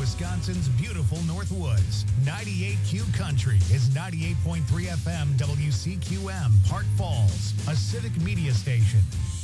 Wisconsin's beautiful Northwoods. 98Q Country is 98.3 FM WCQM, Park Falls, a civic media station.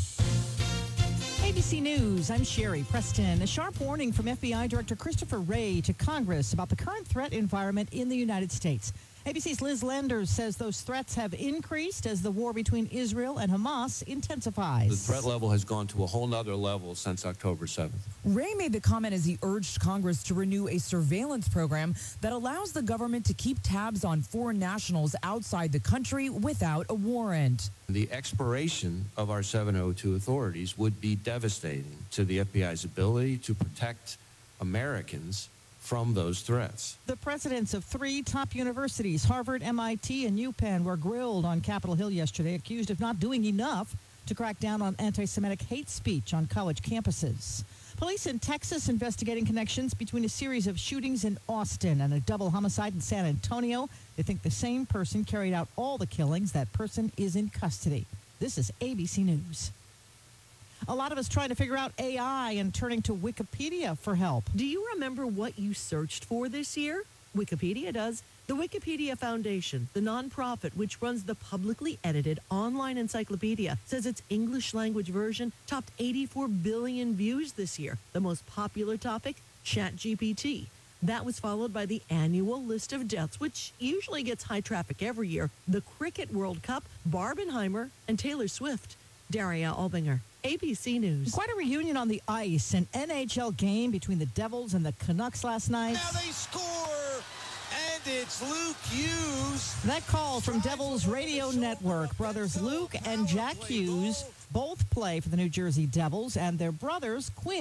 ABC News, I'm Sherry Preston. A sharp warning from FBI Director Christopher Wray to Congress about the current threat environment in the United States. ABC's Liz Landers says those threats have increased as the war between Israel and Hamas intensifies. The threat level has gone to a whole nother level since October 7th. Wray made the comment as he urged Congress to renew a surveillance program that allows the government to keep tabs on foreign nationals outside the country without a warrant. The expiration of our 702 authorities would be devastating to the FBI's ability to protect Americans from those threats. The presidents of three top universities, Harvard, MIT, and UPenn, were grilled on Capitol Hill yesterday, accused of not doing enough to crack down on anti-Semitic hate speech on college campuses. Police in Texas investigating connections between a series of shootings in Austin and a double homicide in San Antonio. They think the same person carried out all the killings. That person is in custody. This is ABC News. A lot of us trying to figure out AI and turning to Wikipedia for help. Do you remember what you searched for this year? Wikipedia does. The Wikipedia Foundation, the nonprofit which runs the publicly edited online encyclopedia, says its English language version topped 84 billion views this year. The most popular topic, ChatGPT. That was followed by the annual list of deaths, which usually gets high traffic every year, the Cricket World Cup, Barbenheimer, and Taylor Swift. Daria Albinger, ABC News. Quite a reunion on the ice. An NHL game between the Devils and the Canucks last night. Now they score, and it's Luke Hughes. That call from Devils Radio Network. Brothers Luke and Jack Hughes both play for the New Jersey Devils, and their brother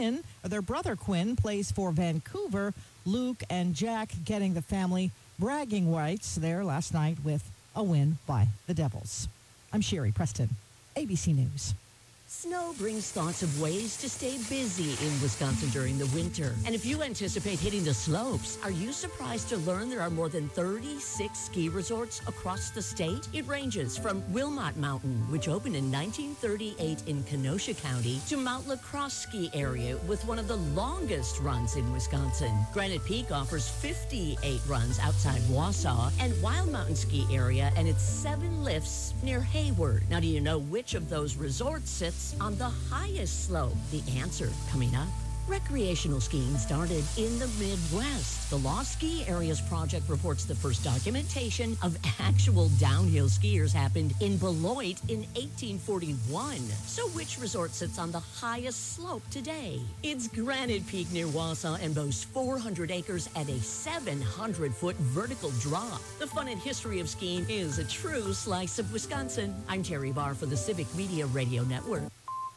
Quinn plays for Vancouver. Luke and Jack getting the family bragging rights there last night with a win by the Devils. I'm Sherry Preston, ABC News. Snow brings thoughts of ways to stay busy in Wisconsin during the winter. And if you anticipate hitting the slopes, are you surprised to learn there are more than 36 ski resorts across the state? It ranges from Wilmot Mountain, which opened in 1938 in Kenosha County, to Mount LaCrosse Ski Area with one of the longest runs in Wisconsin. Granite Peak offers 58 runs outside Wausau, and Wild Mountain Ski Area and its 7 lifts near Hayward. Now, do you know which of those resorts sits on the highest slope? The answer coming up. Recreational skiing started in the Midwest. The Lost Ski Areas Project reports the first documentation of actual downhill skiers happened in Beloit in 1841. So which resort sits on the highest slope today? It's Granite Peak near Wausau and boasts 400 acres and a 700-foot vertical drop. The fun and history of skiing is a true slice of Wisconsin. I'm Terry Barr for the Civic Media Radio Network.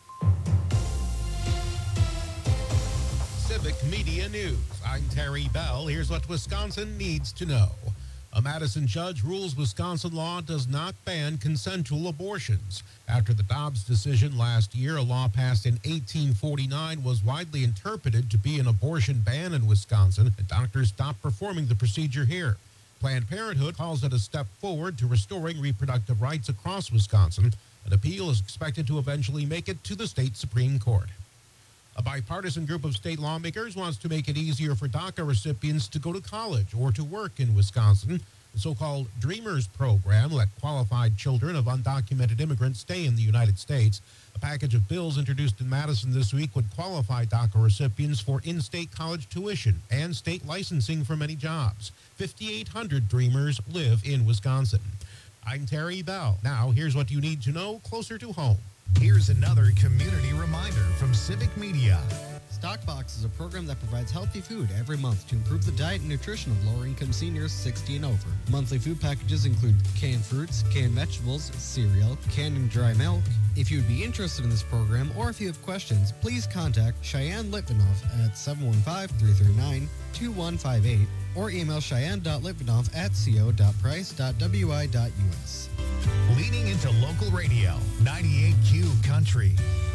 Civic Media News. I'm Terry Bell. Here's what Wisconsin needs to know. A Madison judge rules Wisconsin law does not ban consensual abortions. After the Dobbs decision last year, a law passed in 1849 was widely interpreted to be an abortion ban in Wisconsin, and doctors stopped performing the procedure here. Planned Parenthood calls it a step forward to restoring reproductive rights across Wisconsin. An appeal is expected to eventually make it to the state Supreme Court. A bipartisan group of state lawmakers wants to make it easier for DACA recipients to go to college or to work in Wisconsin. The so-called Dreamers program let qualified children of undocumented immigrants stay in the United States. A package of bills introduced in Madison this week would qualify DACA recipients for in-state college tuition and state licensing for many jobs. 5,800 Dreamers live in Wisconsin. I'm Terry Bell. Now, here's what you need to know closer to home. Here's another community reminder from Civic Media. Stockbox is a program that provides healthy food every month to improve the diet and nutrition of lower-income seniors 60 and over. Monthly food packages include canned fruits, canned vegetables, cereal, canned and dry milk. If you would be interested in this program or if you have questions, please contact Cheyenne Litvinoff at 715-339-2158 or email cheyenne.litvinoff@co.price.wi.us. Leading into local radio, 98Q Country.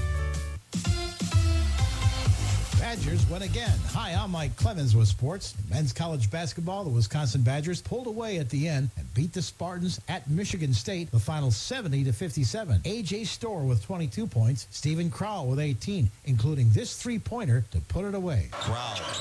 Badgers win again. Hi, I'm Mike Clemens with sports. In men's college basketball, the Wisconsin Badgers pulled away at the end and beat the Spartans at Michigan State, the final 70-57. A.J. Storr with 22 points, Stephen Crowell with 18, including this three-pointer to put it away. Crowell, left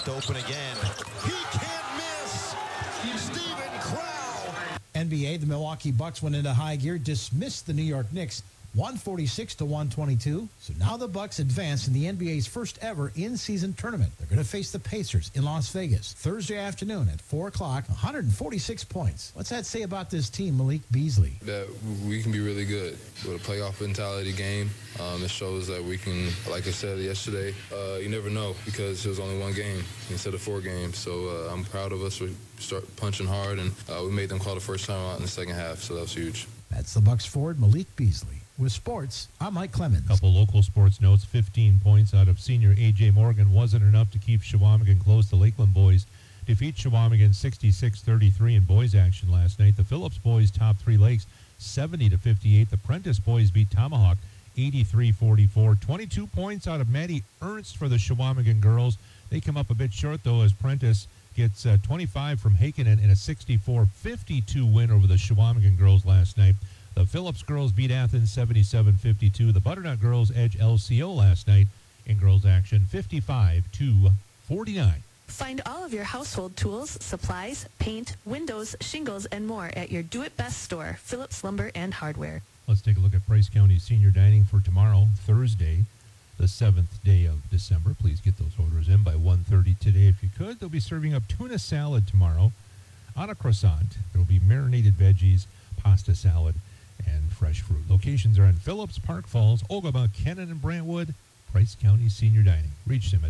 left open again. He can't miss. Steven Crowl. NBA, the Milwaukee Bucks went into high gear, dismissed the New York Knicks 146-122. So now the Bucks advance in the NBA's first ever in-season tournament. They're going to face the Pacers in Las Vegas Thursday afternoon at 4 o'clock, 146 points. What's that say about this team, Malik Beasley? That we can be really good with a playoff mentality game. It shows that we can, like I said yesterday, you never know because it was only one game instead of 4 games. So I'm proud of us. We start punching hard, and we made them call the first time out in the second half, so that was huge. That's the Bucks forward, Malik Beasley. With sports, I'm Mike Clemens. Couple local sports notes. 15 points out of senior A.J. Morgan wasn't enough to keep Chequamegon close. The Lakeland boys defeat Chequamegon 66-33 in boys action last night. The Phillips boys top 3 lakes 70-58. The Prentice boys beat Tomahawk 83-44. 22 points out of Maddie Ernst for the Chequamegon girls. They come up a bit short, though, as Prentice gets 25 from Heikkinen in a 64-52 win over the Chequamegon girls last night. The Phillips girls beat Athens 77-52. The Butternut girls edge LCO last night in girls action 55-49. Find all of your household tools, supplies, paint, windows, shingles, and more at your Do It Best store, Phillips Lumber and Hardware. Let's take a look at Price County Senior Dining for tomorrow, Thursday, the 7th day of December. Please get those orders in by 1:30 today if you could. They'll be serving up tuna salad tomorrow on a croissant. There will be marinated veggies, pasta salad, and fresh fruit. Locations are in Phillips, Park Falls, Ogama, Kennon, and Brantwood. Price County Senior Dining. Reach them at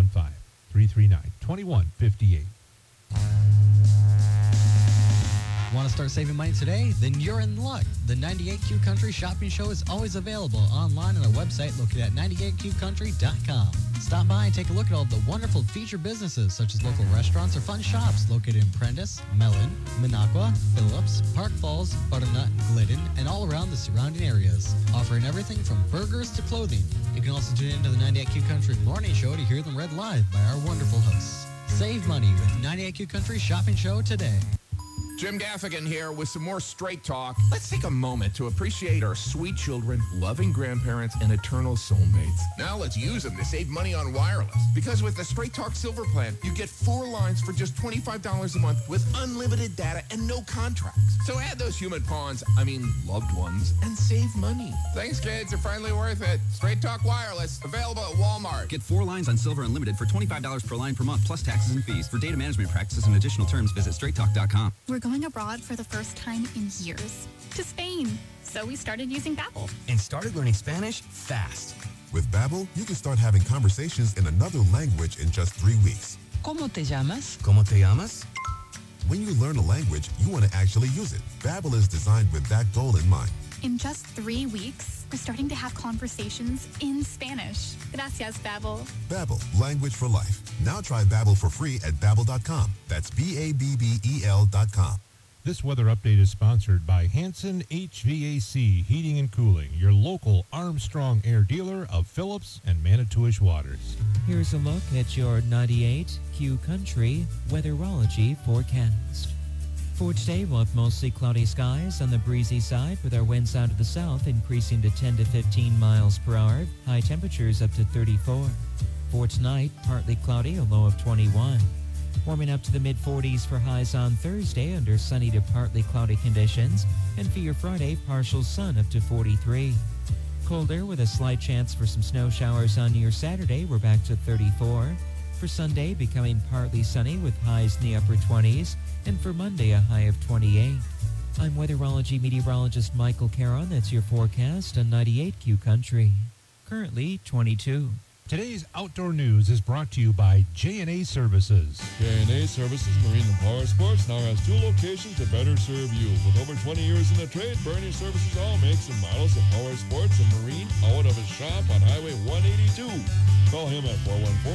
715-339-2158. Want to start saving money today? Then you're in luck. The 98Q Country Shopping Show is always available online on our website located at 98qcountry.com. Stop by and take a look at all the wonderful featured businesses such as local restaurants or fun shops located in Prentice, Mellon, Minocqua, Phillips, Park Falls, Butternut, Glidden, and all around the surrounding areas. Offering everything from burgers to clothing. You can also tune into the 98Q Country Morning Show to hear them read live by our wonderful hosts. Save money with 98Q Country Shopping Show today. Jim Gaffigan here with some more Straight Talk. Let's take a moment to appreciate our sweet children, loving grandparents, and eternal soulmates. Now let's use them to save money on wireless. Because with the Straight Talk Silver Plan, you get 4 lines for just $25 a month with unlimited data and no contracts. So add those human pawns, loved ones, and save money. Thanks, kids. They're finally worth it. Straight Talk Wireless, available at Walmart. Get 4 lines on Silver Unlimited for $25 per line per month, plus taxes and fees. For data management practices and additional terms, visit straighttalk.com. We're going abroad for the first time in years, to Spain. So we started using Babbel. And started learning Spanish fast. With Babbel, you can start having conversations in another language in just 3 weeks. ¿Cómo te llamas? ¿Cómo te llamas? When you learn a language, you want to actually use it. Babbel is designed with that goal in mind. In just 3 weeks, we're starting to have conversations in Spanish. Gracias, Babbel. Babbel, language for life. Now try Babbel for free at Babbel.com. That's Babbel.com. This weather update is sponsored by Hanson HVAC Heating and Cooling, your local Armstrong Air dealer of Phillips and Manitowish Waters. Here's a look at your 98Q Country weatherology forecast. For today, we'll have mostly cloudy skies on the breezy side with our winds out of the south increasing to 10 to 15 miles per hour. High temperatures up to 34. For tonight, partly cloudy, a low of 21. Warming up to the mid-40s for highs on Thursday under sunny to partly cloudy conditions. And for your Friday, partial sun up to 43. Colder with a slight chance for some snow showers on your Saturday. We're back to 34. For Sunday, becoming partly sunny with highs in the upper 20s. And for Monday, a high of 28. I'm weatherology meteorologist Michael Caron. That's your forecast on 98Q Country. Currently 22. Today's outdoor news is brought to you by J&A Services. J&A Services Marine and Power Sports now has 2 locations to better serve you. With over 20 years in the trade, Bernie Services all makes and models of power sports and marine out of his shop on Highway 182. Call him at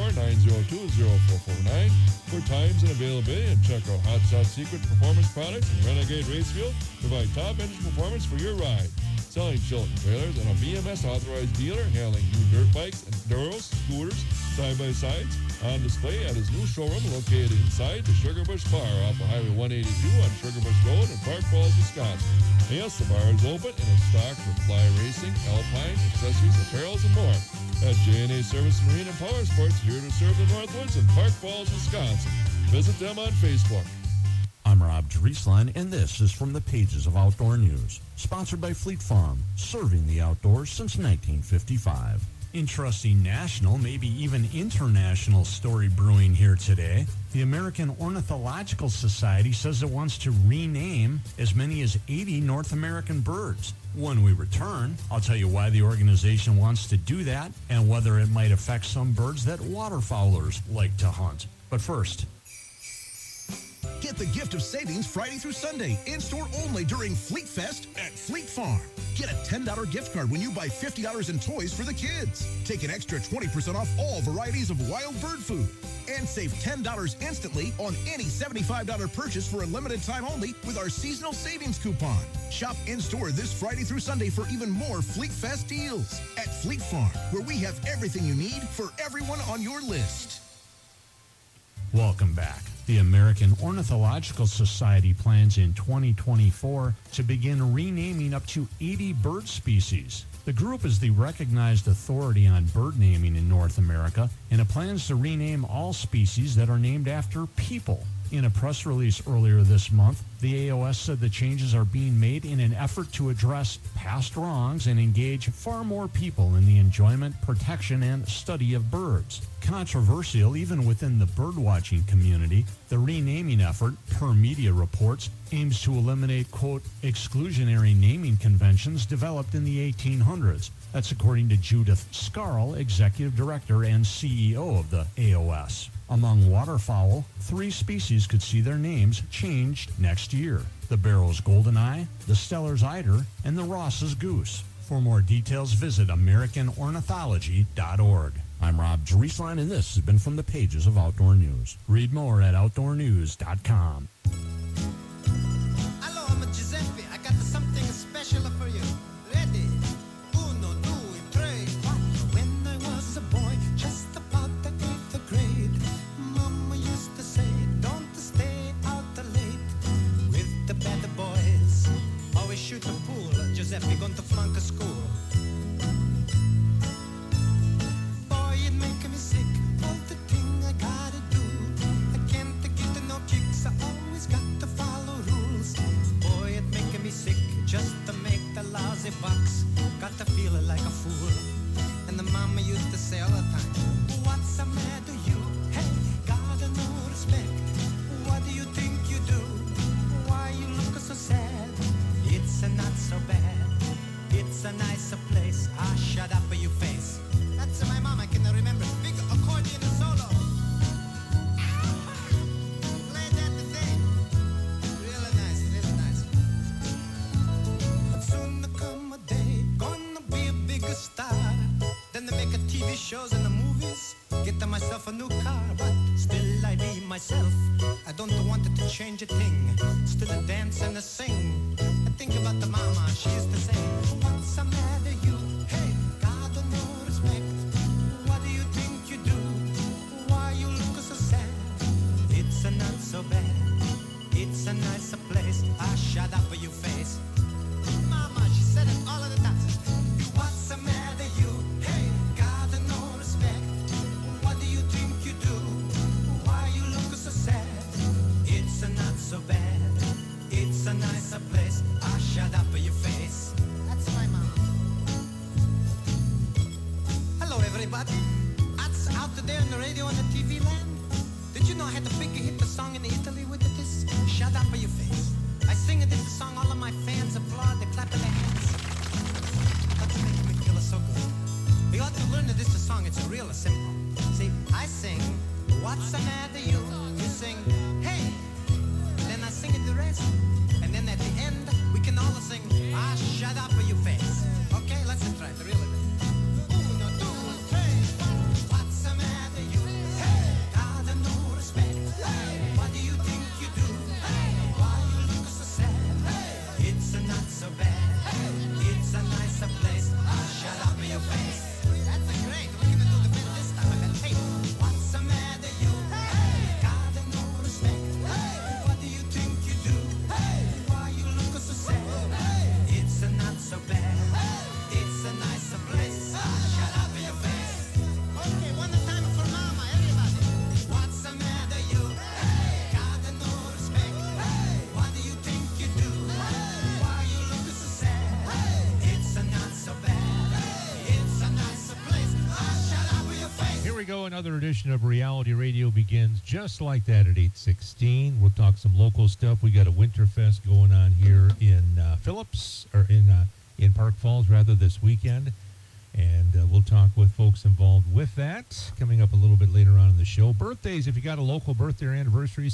414-902-0449 for times and availability, and check out Hot Shot Secret Performance Products and Renegade Racefield. Provide top engine performance for your ride. Selling Chilton trailers and a BMS authorized dealer handling new dirt bikes, enduros, scooters, side-by-sides on display at his new showroom located inside the Sugarbush Bar off of Highway 182 on Sugarbush Road in Park Falls, Wisconsin. Yes, the bar is open and is stocked with fly racing, alpine, accessories, apparels, and more. At J&A Service Marine and Power Sports, here to serve the Northwoods in Park Falls, Wisconsin. Visit them on Facebook. I'm Rob Drieslein, and this is from the pages of Outdoor News. Sponsored by Fleet Farm, serving the outdoors since 1955. Interesting national, maybe even international story brewing here today. The American Ornithological Society says it wants to rename as many as 80 North American birds. When we return, I'll tell you why the organization wants to do that and whether it might affect some birds that waterfowlers like to hunt. But first, get the gift of savings Friday through Sunday, in-store only during Fleet Fest at Fleet Farm. Get a $10 gift card when you buy $50 in toys for the kids. Take an extra 20% off all varieties of wild bird food. And save $10 instantly on any $75 purchase for a limited time only with our seasonal savings coupon. Shop in-store this Friday through Sunday for even more Fleet Fest deals at Fleet Farm, where we have everything you need for everyone on your list. welcome back. The American Ornithological Society plans in 2024 to begin renaming up to 80 bird species. The group is the recognized authority on bird naming in North America, and it plans to rename all species that are named after people. In a press release earlier this month, the AOS said the changes are being made in an effort to address past wrongs and engage far more people in the enjoyment, protection, and study of birds. Controversial even within the birdwatching community, the renaming effort, per media reports, aims to eliminate, quote, exclusionary naming conventions developed in the 1800s. That's according to Judith Scarl, Executive Director and CEO of the AOS. Among waterfowl, 3 species could see their names changed next year: the Barrow's goldeneye, the Steller's eider, and the Ross's goose. For more details, visit AmericanOrnithology.org. I'm Rob Drieslein, and this has been from the pages of Outdoor News. Read more at OutdoorNews.com. Hello, I'm Giuseppe. I got something special for you. Ready? 1, 2, 3, 4. When I was a boy, just about the 8th grade, Mama used to say, don't stay out late with the bad boys. Always shoot the pool. Giuseppe going to flunk a school. Boy, it make me sick. All the thing I gotta do. I can't get no kicks. I always got to follow rules. Boy, it make me sick just to make the lousy bucks. Got to feel like a fool. And the mama used to say all the time, what's the matter you? Hey, got no respect. What do you think you do? Why you look so sad? It's not so bad. It's a nicer place. Ah, shut up your face. That's my mom, I can remember. Big accordion solo. Play that the thing. Really nice, really nice. Soon there come a day, gonna be a big star. Then they make a TV shows and the movies. Get myself a new car, but still I be myself. I don't want it to change a thing. Still a dance and a sing. I think about the mama, she used to say, what's the matter you? Hey, God no respect. What do you think you do? Why you look so sad? It's not so bad. It's a nicer place. Ah, shut up your face. Mama, she said it all of the time. What's the matter you? Hey, God no respect. What do you think you do? Why you look so sad? It's not so bad. It's a nicer place. Ah, shut up your face. That's my mom. Hello, everybody. That's out there on the radio and the TV land. Did you know I had the big hit the song in Italy with this? Shut up your face. I sing this song, all of my fans applaud, they clap their hands. That's making me feel so good. You ought to learn this song, it's real simple. See, I sing, what's the matter you? You sing, hey. Then I sing it the rest. And then at the end, we can all sing, ah, shut up your face. Okay, let's try it, really. 1, 2, 3, 4. What's the matter you? Hey, God no respect. Hey, what do you think you do? Hey, why you look so sad? Hey, it's not so bad. Hey, it's a nicer place. Ah, shut up your face. That's great. We're gonna do the bit this time. Hey, what's the matter you? Hey, God edition of Reality Radio begins just like that at 8:16. We'll talk some local stuff. We got a Winterfest going on here in Phillips, or in Park Falls, rather, this weekend. And we'll talk with folks involved with that coming up a little bit later on in the show. Birthdays, if you got a local birthday or anniversary,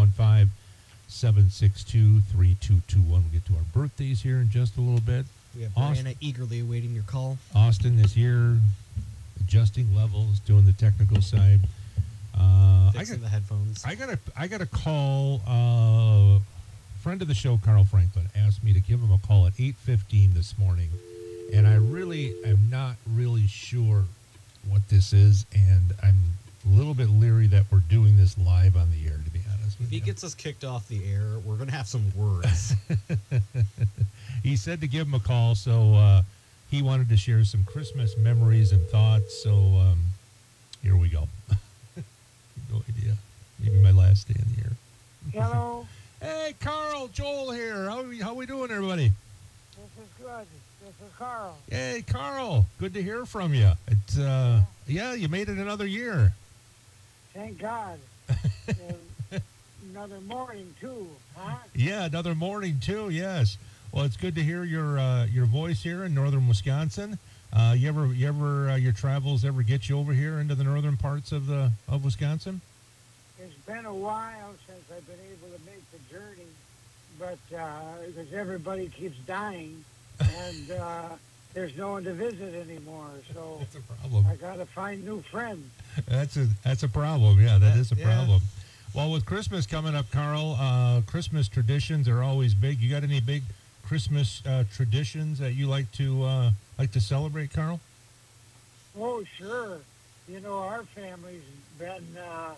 715-762-3221. We'll get to our birthdays here in just a little bit. We have Brianna eagerly awaiting your call. Austin is here, adjusting levels, doing the technical side. Fixing the headphones. I got a call. Friend of the show, Carl Franklin, asked me to give him a call at 8:15 this morning, and I really am not really sure what this is, and I'm a little bit leery that we're doing this live on the air, to be honest with If he you. gets us kicked off the air, we're going to have some words. He said to give him a call, so he wanted to share some Christmas memories and thoughts, so here we go. No idea. Maybe my last day in the air. Hello. Hey, Carl, Joel here. How we doing, everybody? This is good. This is Carl. Hey, Carl. Good to hear from you. It's yeah, you made it another year. Thank God. Another morning too, huh? Yeah, another morning too. Yes. Well, it's good to hear your voice here in northern Wisconsin. Your travels ever get you over here into the northern parts of Wisconsin? It's been a while since I've been able to make the journey, but because everybody keeps dying, and there's no one to visit anymore, so that's a problem. I got to find new friends. That's a problem. Yeah, that is a problem. Well, with Christmas coming up, Carl, Christmas traditions are always big. You got any big Christmas traditions that you like to celebrate, Carl? Oh, sure. You know, our family's been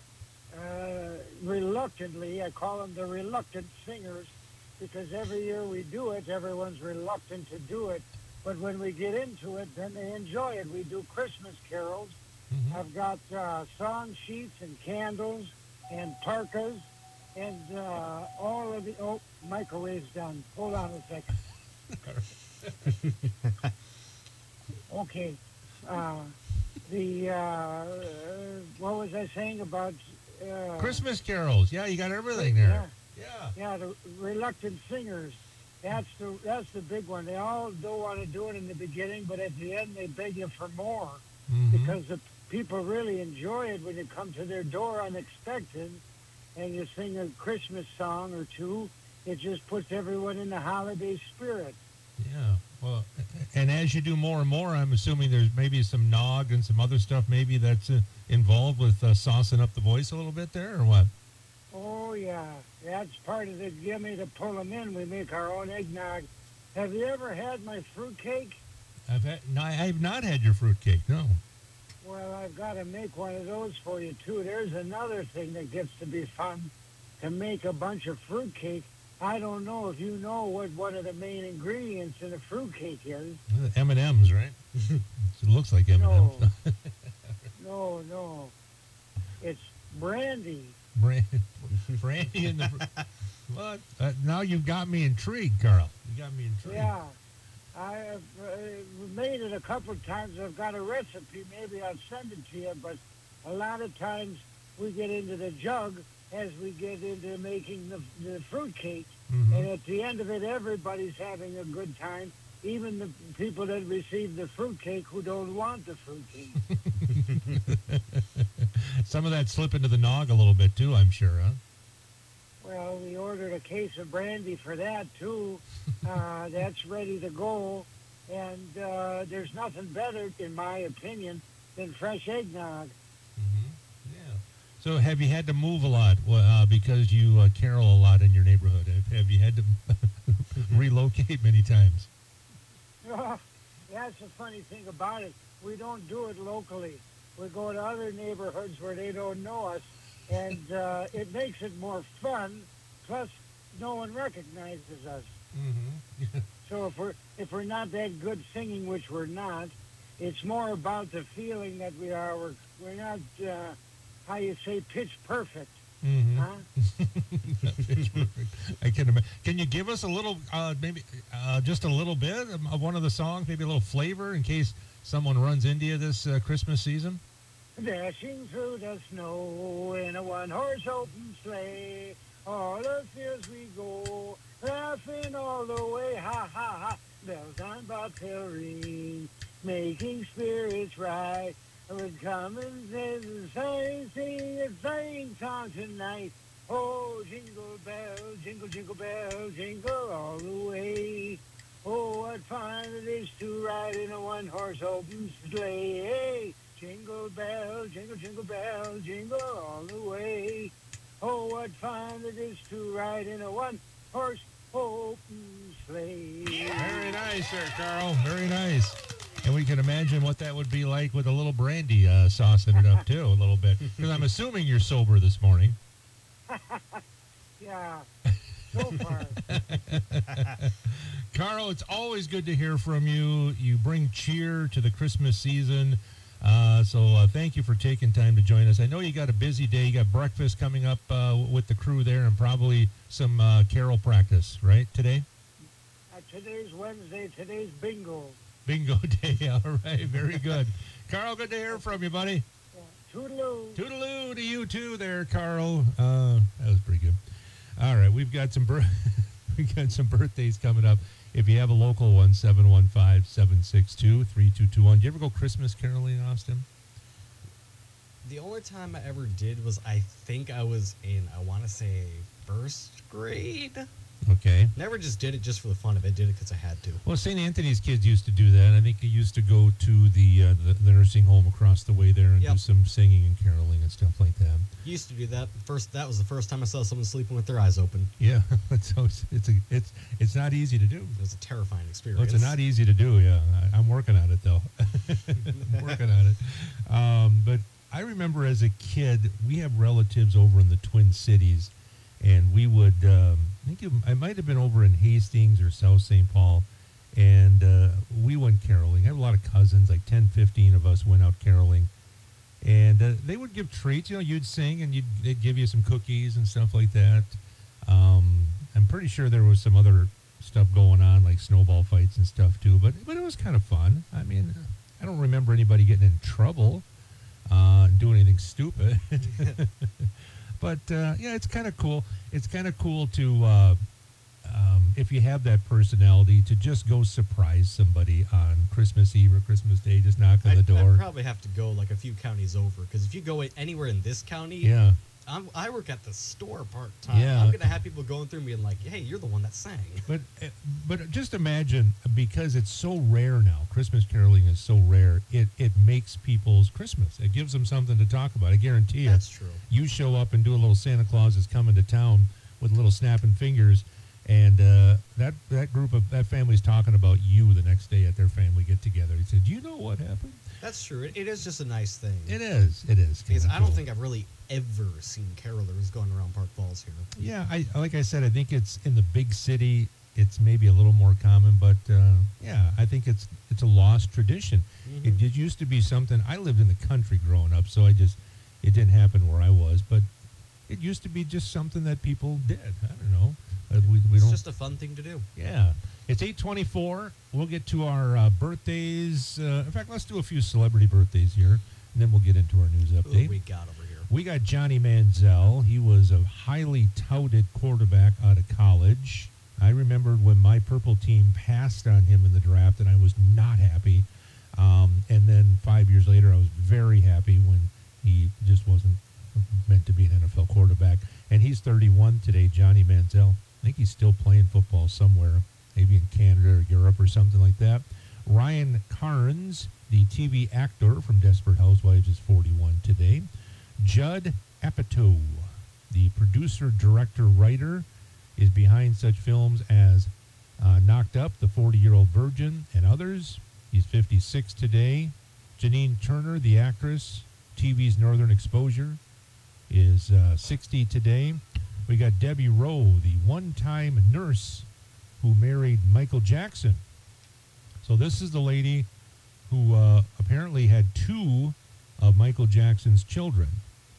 reluctantly, I call them the reluctant singers, because every year we do it, everyone's reluctant to do it. But when we get into it, then they enjoy it. We do Christmas carols. Mm-hmm. I've got song sheets and candles and parkas and all of the... Oh, microwave's done. Hold on a second. Okay. What was I saying about... Christmas carols. Yeah, you got everything there. Yeah, the reluctant singers. That's the big one. They all don't want to do it in the beginning, but at the end they beg you for more, because the people really enjoy it when you come to their door unexpected and you sing a Christmas song or two. It just puts everyone in the holiday spirit. Yeah. Well, and as you do more and more, I'm assuming there's maybe some nog and some other stuff maybe that's involved with saucing up the voice a little bit there, or what? Oh, yeah. That's part of the gimme to pull them in. We make our own eggnog. Have you ever had my fruitcake? I have not had your fruitcake, no. Well, I've got to make one of those for you, too. There's another thing that gets to be fun, to make a bunch of fruitcake. I don't know if you know what one of the main ingredients in a fruitcake is. M&M's, right? It looks like M&M's. No. It's brandy. Brandy in the... What? Now you've got me intrigued, Carl. You got me intrigued. Yeah. I have made it a couple of times. I've got a recipe. Maybe I'll send it to you. But a lot of times we get into the jug as we get into making the fruitcake. Mm-hmm. And at the end of it, everybody's having a good time, even the people that receive the fruitcake who don't want the fruitcake. Some of that slip into the nog a little bit, too, I'm sure, huh? Well, we ordered a case of brandy for that, too. That's ready to go. And there's nothing better, in my opinion, than fresh eggnog. So have you had to move a lot because you carol a lot in your neighborhood? Have you had to relocate many times? That's the funny thing about it. We don't do it locally. We go to other neighborhoods where they don't know us, and it makes it more fun. Plus, no one recognizes us. Mm-hmm. So if we're not that good singing, which we're not, it's more about the feeling that we are. We're not. How you say pitch perfect, mm-hmm. huh? Pitch perfect. I can imagine. Can you give us a little, maybe just a little bit of one of the songs, maybe a little flavor in case someone runs into you this Christmas season? Dashing through the snow in a one-horse open sleigh. All the fields we go, laughing all the way. Ha, ha, ha. Bells on bobtail ring, making spirits right. We're coming and sing a singing song tonight. Oh, jingle bells, jingle, jingle bells, jingle all the way. Oh, what fun it is to ride in a one-horse open sleigh. Hey, jingle bells, jingle, jingle bells, jingle all the way. Oh, what fun it is to ride in a one-horse open sleigh. Very nice there, Carl. Very nice. And we can imagine what that would be like with a little brandy saucing it up, too, a little bit. Because I'm assuming you're sober this morning. Yeah, so far. Carl, it's always good to hear from you. You bring cheer to the Christmas season. So thank you for taking time to join us. I know you got a busy day. You got breakfast coming up with the crew there and probably some carol practice, right, today? Today's Wednesday. Today's bingo. Bingo day. All right. Very good. Carl, good to hear from you, buddy. Toodaloo. Toodaloo to you, too, there, Carl. That was pretty good. All right. We've got some birthdays coming up. If you have a local one, 715-762-3221. Do you ever go Christmas caroling in Austin? The only time I ever did was, I think I was in, I want to say, first grade. Okay. Never just did it just for the fun of it. Did it because I had to. Well, St. Anthony's kids used to do that. I think they used to go to the nursing home across the way there and do some singing and caroling and stuff like that. Used to do that. That was the first time I saw someone sleeping with their eyes open. Yeah, it's not easy to do. It was a terrifying experience. Well, it's not easy to do. Yeah, I'm working on it though. I'm working on it. But I remember as a kid, we have relatives over in the Twin Cities, and we would. I think I might have been over in Hastings or South St. Paul, and we went caroling. I have a lot of cousins, like 10, 15 of us went out caroling, and they would give treats. You know, you'd sing, and they'd give you some cookies and stuff like that. I'm pretty sure there was some other stuff going on, like snowball fights and stuff too, but it was kind of fun. I mean, I don't remember anybody getting in trouble, doing anything stupid. But, yeah, it's kind of cool. It's kind of cool to, if you have that personality, to just go surprise somebody on Christmas Eve or Christmas Day, just knock on the door. I'd probably have to go like a few counties over, because if you go anywhere in this county, yeah. I work at the store part-time. Yeah. I'm going to have people going through me and like, hey, you're the one that sang. But just imagine, because it's so rare now, Christmas caroling is so rare, it makes people's Christmas. It gives them something to talk about. I guarantee you. That's true. You show up and do a little Santa Claus is coming to town with a little snapping fingers, and that family's talking about you the next day at their family get-together. He said, do you know what happened? That's true. It is just a nice thing. It is. Because I don't think I've really ever seen carolers going around Park Falls here. Yeah, like I said, I think it's in the big city. It's maybe a little more common, but yeah, I think it's a lost tradition. Mm-hmm. It used to be something. I lived in the country growing up, so it didn't happen where I was. But it used to be just something that people did. I don't know. It's just a fun thing to do. Yeah. It's 8:24. We'll get to our birthdays. In fact, let's do a few celebrity birthdays here, and then we'll get into our news update. Who we got over here? We got Johnny Manziel. He was a highly touted quarterback out of college. I remembered when my purple team passed on him in the draft, and I was not happy. And then 5 years later, I was very happy when he just wasn't meant to be an NFL quarterback. And he's 31 today, Johnny Manziel. I think he's still playing football somewhere, maybe in Canada or Europe or something like that. Ryan Carnes, the TV actor from Desperate Housewives, is 41 today. Judd Apatow, the producer, director, writer, is behind such films as Knocked Up, The 40-Year-Old Virgin, and others. He's 56 today. Janine Turner, the actress, TV's Northern Exposure, is 60 today. We got Debbie Rowe, the one-time nurse who married Michael Jackson. So this is the lady who apparently had two of Michael Jackson's children,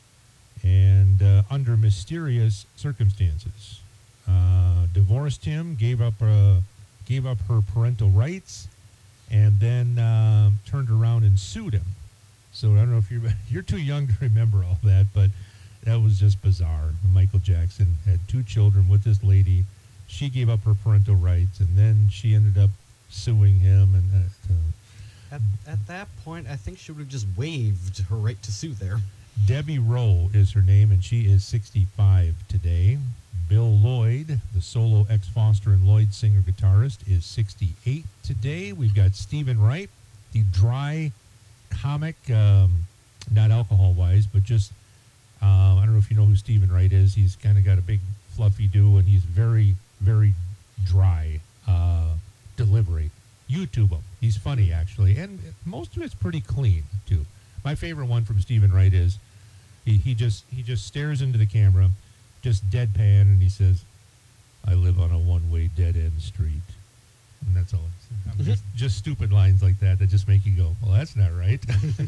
and under mysterious circumstances, divorced him, gave up her parental rights, and then turned around and sued him. So I don't know if you're too young to remember all that, but that was just bizarre. Michael Jackson had 2 children with this lady. She gave up her parental rights, and then she ended up suing him. And At that point, I think she would have just waived her right to sue there. Debbie Rowe is her name, and she is 65 today. Bill Lloyd, the solo ex-Foster and Lloyd singer-guitarist, is 68 today. We've got Stephen Wright, the dry comic, not alcohol-wise, but just, I don't know if you know who Stephen Wright is. He's kind of got a big fluffy do, and he's very, very dry delivery. YouTube him. He's funny, actually, and most of it's pretty clean, too. My favorite one from Stephen Wright is he just stares into the camera, just deadpan, and he says, "I live on a one-way dead-end street." And that's all. I mean, just stupid lines like that just make you go, well, that's not right.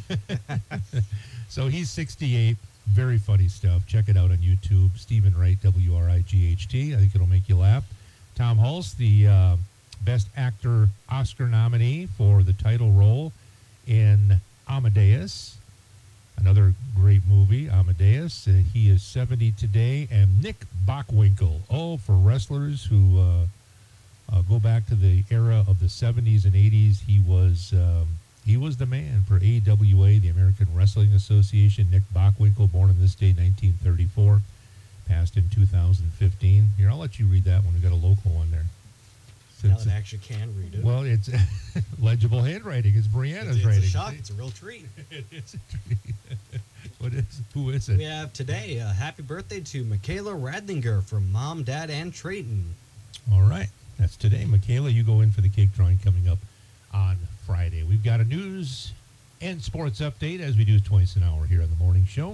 So he's 68. Very funny stuff. Check it out on YouTube. Stephen Wright, W-R-I-G-H-T. I think it'll make you laugh. Tom Hulse, the Best Actor Oscar nominee for the title role in Amadeus. Another great movie, Amadeus. He is 70 today. And Nick Bockwinkel. Oh, for wrestlers who go back to the era of the 70s and 80s, he was the man for AWA, the American Wrestling Association. Nick Bockwinkel, born on this day, 1934, passed in 2015. Here, I'll let you read that one. We got a local one there. Now that I actually can read it. Well, it's legible handwriting. It's Brianna's writing. It's a shock. It's a real treat. It's a treat. Who is it? We have today a happy birthday to Michaela Radlinger from Mom, Dad, and Trayton. All right. That's today. Michaela, you go in for the cake drawing coming up on Friday. We've got a news and sports update as we do twice an hour here on the morning show.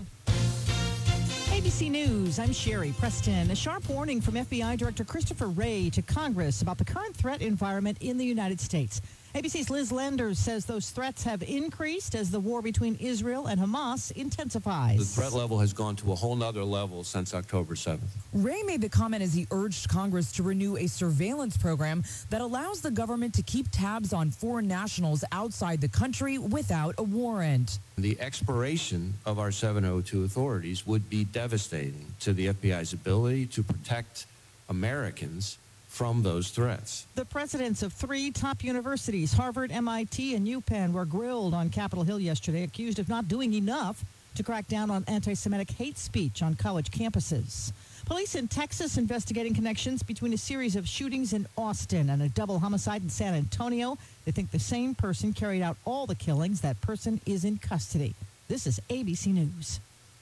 ABC News, I'm Sherry Preston. A sharp warning from FBI Director Christopher Wray to Congress about the current threat environment in the United States. ABC's Liz Landers says those threats have increased as the war between Israel and Hamas intensifies. The threat level has gone to a whole nother level since October 7th. Wray made the comment as he urged Congress to renew a surveillance program that allows the government to keep tabs on foreign nationals outside the country without a warrant. The expiration of our 702 authorities would be devastating to the FBI's ability to protect Americans from those threats. The presidents of 3 top universities, Harvard, MIT, and UPenn, were grilled on Capitol Hill yesterday, accused of not doing enough to crack down on anti-Semitic hate speech on college campuses. Police in Texas investigating connections between a series of shootings in Austin and a double homicide in San Antonio. They think the same person carried out all the killings. That person is in custody. This is ABC News.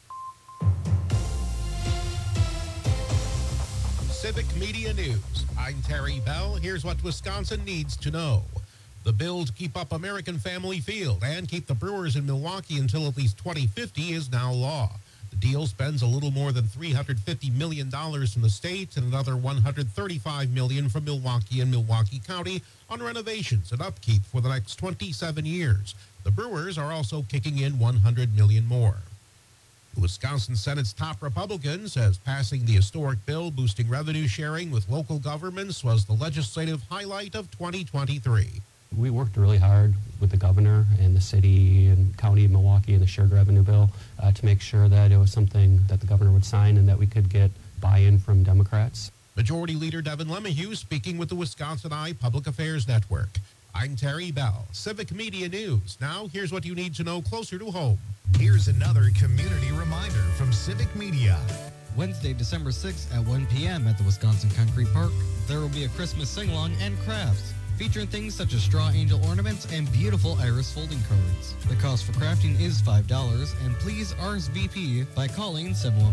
Civic Media News. I'm Terry Bell. Here's what Wisconsin needs to know. The bill to keep up American Family Field and keep the Brewers in Milwaukee until at least 2050 is now law. The deal spends a little more than $350 million from the state and another $135 million from Milwaukee and Milwaukee County on renovations and upkeep for the next 27 years. The Brewers are also kicking in $100 million more. The Wisconsin Senate's top Republican says passing the historic bill boosting revenue sharing with local governments was the legislative highlight of 2023. We worked really hard with the governor and the city and county of Milwaukee and the shared revenue bill to make sure that it was something that the governor would sign and that we could get buy-in from Democrats. Majority Leader Devin LeMahieu speaking with the Wisconsin Eye Public Affairs Network. I'm Terry Bell, Civic Media News. Now, here's what you need to know closer to home. Here's another community reminder from Civic Media. Wednesday, December 6th at 1 p.m. at the Wisconsin Concrete Park, there will be a Christmas sing-along and crafts, featuring things such as straw angel ornaments and beautiful iris folding cards. The cost for crafting is $5, and please RSVP by calling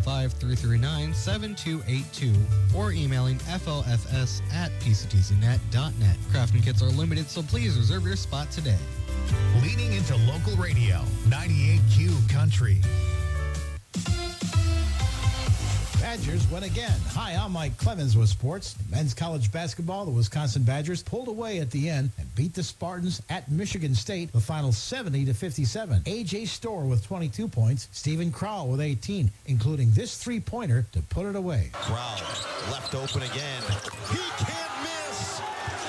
715-339-7282 or emailing flfs@pctcnet.net. Crafting kits are limited, so please reserve your spot today. Leading into local radio, 98Q Country. Badgers win again. Hi, I'm Mike Clemens with sports. Men's college basketball, the Wisconsin Badgers pulled away at the end and beat the Spartans at Michigan State, the final 70-57. A.J. Storr with 22 points, Stephen Crowell with 18, including this three-pointer to put it away. Crowell left open again. He can't miss.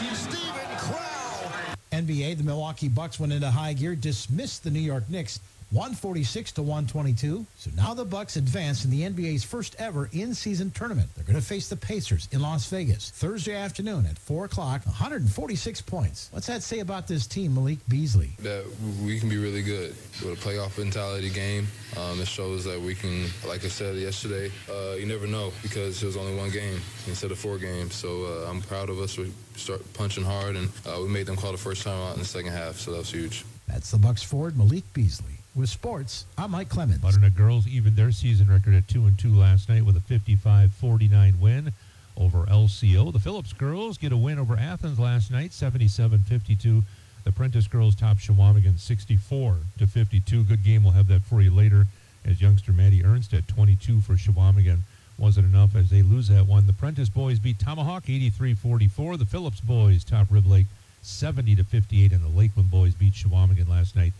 Stephen Crowell. NBA, the Milwaukee Bucks went into high gear, dismissed the New York Knicks 146 to 122. So now the Bucks advance in the NBA's first ever in-season tournament. They're going to face the Pacers in Las Vegas Thursday afternoon at 4 o'clock. 146 points. What's that say about this team, Malik Beasley? That we can be really good with a playoff mentality game. It shows that we can, like I said yesterday, you never know because it was only one game instead of 4 games. So I'm proud of us. We start punching hard, and we made them call the first time out in the second half, so that was huge. That's the Bucks forward, Malik Beasley. With sports, I'm Mike Clemens. Butternut girls evened their season record at 2-2 last night with a 55-49 win over LCO. The Phillips girls get a win over Athens last night, 77-52. The Prentice girls top Shawamigan 64-52. Good game. We'll have that for you later as youngster Maddie Ernst at 22 for Shawamigan. Wasn't enough as they lose that one. The Prentice boys beat Tomahawk 83-44. The Phillips boys top Riv Lake 70-58. And the Lakeland boys beat Shawamigan last night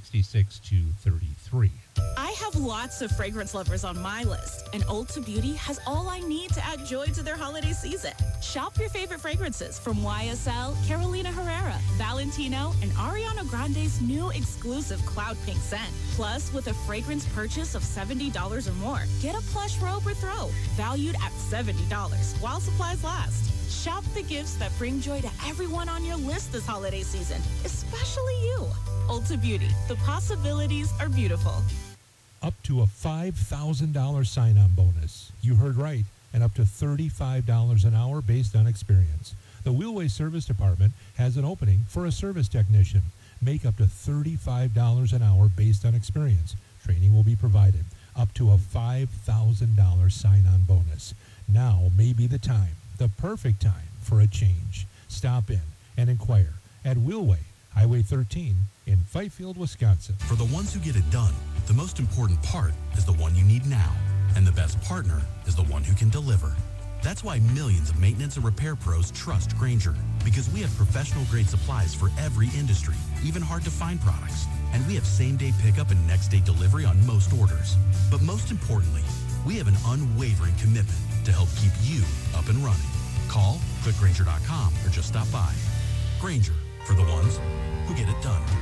66-33. I have lots of fragrance lovers on my list, and Ulta Beauty has all I need to add joy to their holiday season. Shop your favorite fragrances from YSL, Carolina Herrera, Valentino, and Ariana Grande's new exclusive Cloud Pink scent. Plus, with a fragrance purchase of $70 or more, get a plush robe or throw, valued at $70 while supplies last. Shop the gifts that bring joy to everyone on your list this holiday season, especially you. Ulta Beauty, the possibilities are beautiful. Up to a $5,000 sign-on bonus. You heard right, and up to $35 an hour based on experience. The Wheelway Service Department has an opening for a service technician. Make up to $35 an hour based on experience. Training will be provided. Up to a $5,000 sign-on bonus. Now may be the time, the perfect time for a change. Stop in and inquire at Wheelway, Highway 13 in Fifield, Wisconsin. For the ones who get it done, the most important part is the one you need now. And the best partner is the one who can deliver. That's why millions of maintenance and repair pros trust Grainger. Because we have professional-grade supplies for every industry, even hard-to-find products. And we have same-day pickup and next-day delivery on most orders. But most importantly, we have an unwavering commitment to help keep you up and running. Call, click Grainger.com, or just stop by. Grainger, for the ones who get it done.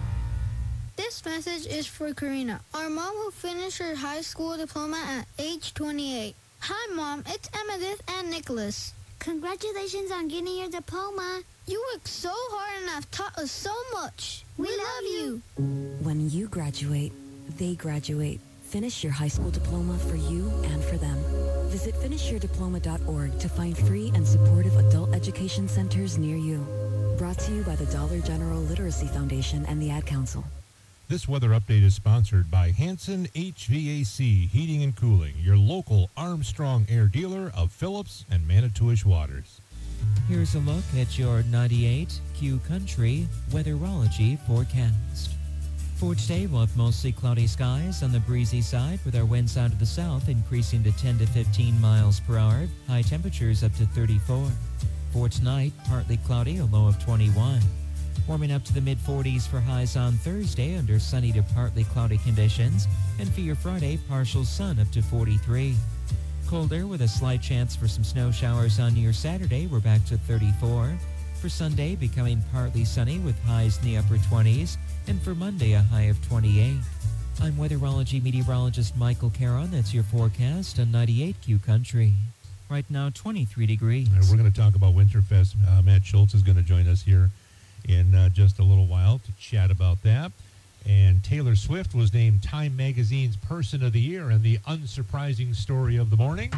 This message is for Karina, our mom who finished her high school diploma at age 28. Hi, Mom. It's Emmettith and Nicholas. Congratulations on getting your diploma. You worked so hard and have taught us so much. We love you. When you graduate, they graduate. Finish your high school diploma for you and for them. Visit finishyourdiploma.org to find free and supportive adult education centers near you. Brought to you by the Dollar General Literacy Foundation and the Ad Council. This weather update is sponsored by Hanson HVAC Heating and Cooling, your local Armstrong Air dealer of Phillips and Manitowish Waters. Here's a look at your 98Q Country weatherology forecast. For today, we'll have mostly cloudy skies on the breezy side with our winds out of the south increasing to 10 to 15 miles per hour. High temperatures up to 34. For tonight, partly cloudy, a low of 21. Warming up to the mid-40s for highs on Thursday under sunny to partly cloudy conditions. And for your Friday, partial sun up to 43. Colder with a slight chance for some snow showers on your Saturday. We're back to 34. For Sunday, becoming partly sunny with highs in the upper 20s. And for Monday, a high of 28. I'm weatherology meteorologist Michael Caron. That's your forecast on 98Q Country. Right now, 23 degrees. We're going to talk about Winterfest. Matt Schultz is going to join us here in just a little while to chat about that. And Taylor Swift was named Time Magazine's Person of the Year and the unsurprising story of the morning.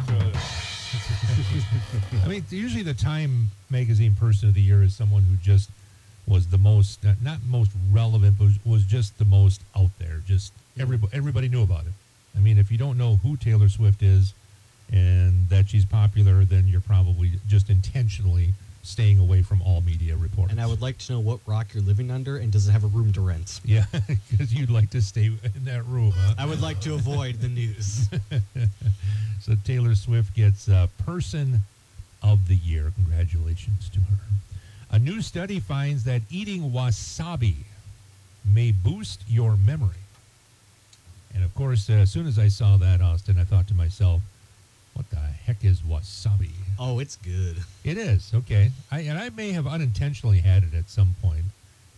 I mean, usually the Time Magazine Person of the Year is someone who just was the most, not most relevant, but was just the most out there. Just everybody knew about it. I mean, if you don't know who Taylor Swift is and that she's popular, then you're probably just intentionally staying away from all media reports. And I would like to know what rock you're living under, and does it have a room to rent? Yeah, because you'd like to stay in that room, huh? I would like to avoid the news. So Taylor Swift gets Person of the Year. Congratulations to her. A new study finds that eating wasabi may boost your memory. And of course, as soon as I saw that, Austin, I thought to myself, what the heck is wasabi? Oh, it's good. It is, okay. I may have unintentionally had it at some point,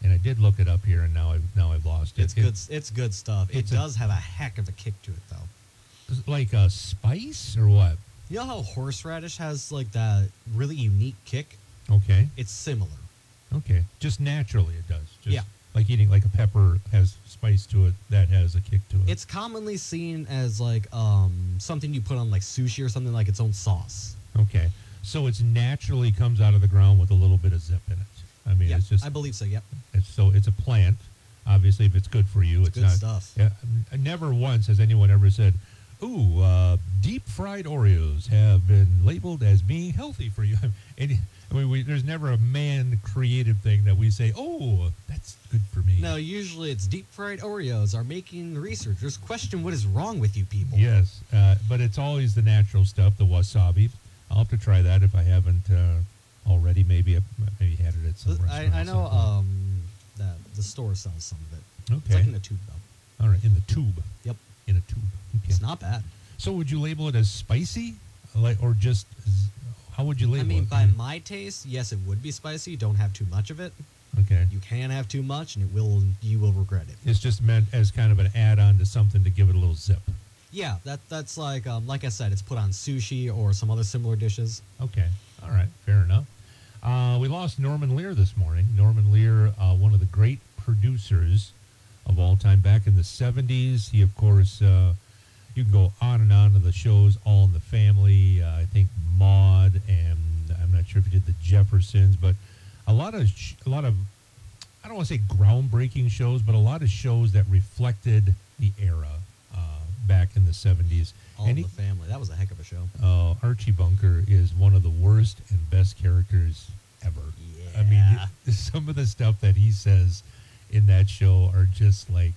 And I did look it up here, and now I've lost it. It's good stuff. It does have a heck of a kick to it, though. Like a spice or what? You know how horseradish has like that really unique kick? Okay. It's similar. Okay. Just naturally it does. Just Yeah. Like eating like a pepper has spice to it that has a kick to it. It's commonly seen as like something you put on like sushi or something, like its own sauce. Okay. So it's naturally comes out of the ground with a little bit of zip in it. I mean, Yep, it's just. I believe so. Yep. It's a plant. Obviously, if it's good for you, it's good not, stuff. Yeah, never once has anyone ever said, "Ooh, deep fried Oreos have been labeled as being healthy for you." And I mean, there's never a man-created thing that we say, "Oh, that's good for me." No, usually it's deep fried Oreos are making researchers question what is wrong with you people. Yes, but it's always the natural stuff, the wasabi. I'll have to try that if I haven't already. Maybe had it at some restaurant. I know that the store sells some of it. Okay. It's like in a tube, though. All right, in the tube. Yep. In a tube. Okay. It's not bad. So would you label it as spicy, or just how would you label it? I mean, by my taste, yes, it would be spicy. Don't have too much of it. Okay. You can have too much, and you will regret it. It's just meant as kind of an add-on to something to give it a little zip. Yeah, that's like I said, it's put on sushi or some other similar dishes. Okay. All right. Fair enough. We lost Norman Lear this morning. Norman Lear, one of the great producers of all time. Back in the 70s, he, of course, you can go on and on to the shows, All in the Family, I think Maude, and I'm not sure if he did the Jeffersons, but a lot of, I don't want to say groundbreaking shows, but a lot of shows that reflected the era back in the 70s. All in the Family. That was a heck of a show. Archie Bunker is one of the worst and best characters ever. Yeah. I mean, some of the stuff that he says in that show are just like...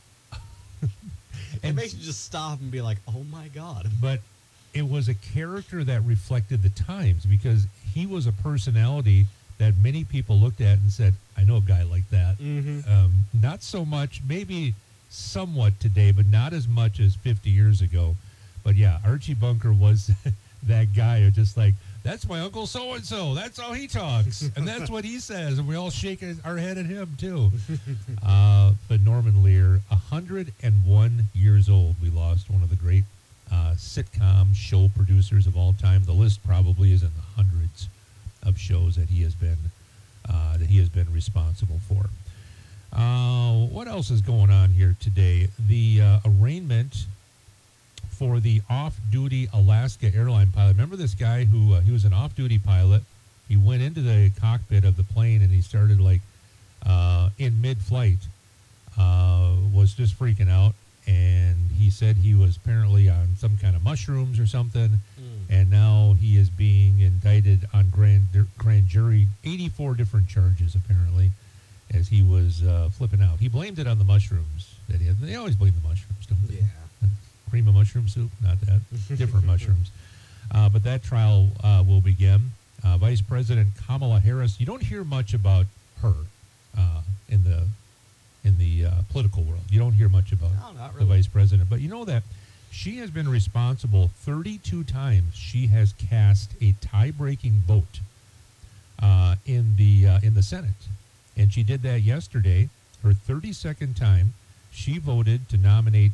It makes you just stop and be like, oh my God. But it was a character that reflected the times because he was a personality that many people looked at and said, I know a guy like that. Mm-hmm. Not so much, maybe somewhat today, but not as much as 50 years ago. But yeah, Archie Bunker was that guy who just like, that's my Uncle so-and-so. That's how he talks. And that's what he says. And we all shake our head at him, too. But Norman Lear, 101 years old. We lost one of the great sitcom show producers of all time. The list probably is in the hundreds of shows that he has been responsible for. What else is going on here today? The arraignment for the off-duty Alaska airline pilot. Remember this guy who he was an off-duty pilot. He went into the cockpit of the plane and he started like in mid-flight, was just freaking out. And he said he was apparently on some kind of mushrooms or something. And now he is being indicted on grand jury, 84 different charges apparently, as he was flipping out. He blamed it on the mushrooms that he had. They always blame the mushrooms, don't they? Yeah. Cream of mushroom soup, not that. Different mushrooms. But that trial will begin. Vice President Kamala Harris, you don't hear much about her in the political world. You don't hear much about the vice president. But you know that she has been responsible 32 times. She has cast a tie-breaking vote in the Senate. And she did that yesterday. Her 32nd time, she voted to nominate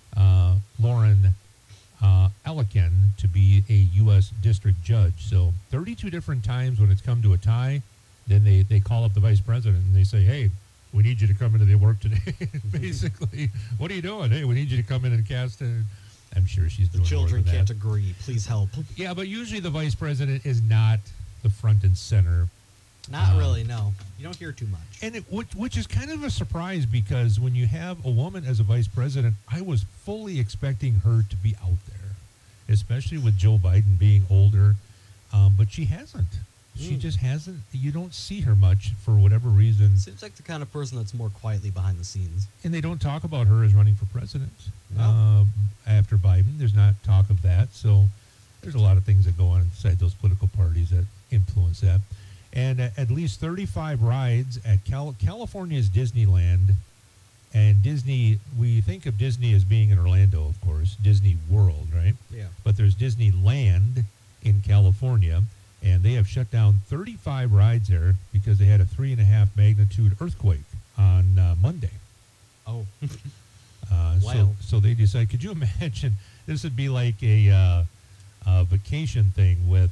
Lauren Ellikin to be a U.S. district judge. So 32 different times when it's come to a tie, then they call up the vice president and they say, hey, we need you to come into the work today. Basically, what are you doing? Hey, we need you to come in and cast it. I'm sure she's doing The children more than can't that. agree. Please help. Yeah, but usually the vice president is not the front and center. Not really, no. You don't hear too much. And which is kind of a surprise because when you have a woman as a vice president, I was fully expecting her to be out there, especially with Joe Biden being older. But she hasn't. She just hasn't. You don't see her much for whatever reason. Seems like the kind of person that's more quietly behind the scenes. And they don't talk about her as running for president. No. After Biden, there's not talk of that. So there's a lot of things that go on inside those political parties that influence that. And at least 35 rides at California's Disneyland. And Disney, we think of Disney as being in Orlando, of course, Disney World, right? Yeah. But there's Disneyland in California, and they have shut down 35 rides there because they had a 3.5 magnitude earthquake on Monday. Oh. So they decide. Could you imagine? This would be like a vacation thing with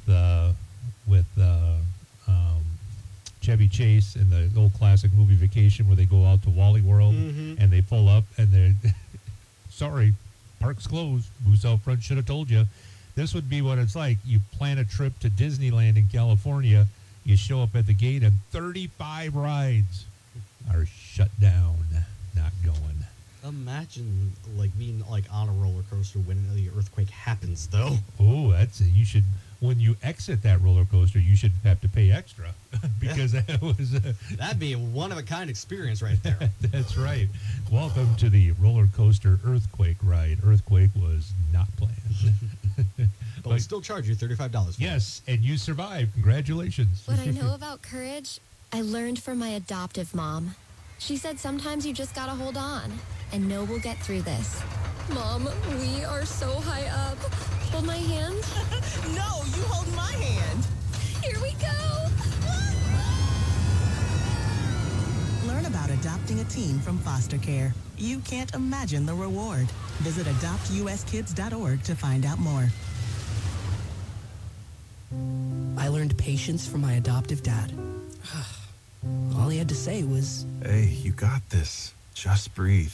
Chevy Chase in the old classic movie Vacation, where they go out to Wally World and they pull up and they're sorry, park's closed. Moose out front should have told you. This would be what it's like. You plan a trip to Disneyland in California. You show up at the gate and 35 rides are shut down, not going. Imagine being on a roller coaster when the earthquake happens, though. Oh, that's it. You should, when you exit that roller coaster, you should have to pay extra because that was that'd be a one-of-a-kind experience right there. That's right. Welcome to the roller coaster earthquake ride. Earthquake was not planned. But we still charge you $35 for Yes, and you survived. Congratulations. What I know about courage, I learned from my adoptive mom. She said sometimes you just gotta hold on and know we'll get through this. Mom, we are so high up. Hold my hand. No, you hold my hand. Here we go. Learn about adopting a teen from foster care. You can't imagine the reward. Visit adoptuskids.org to find out more. I learned patience from my adoptive dad. All he had to say was, "Hey, you got this. Just breathe."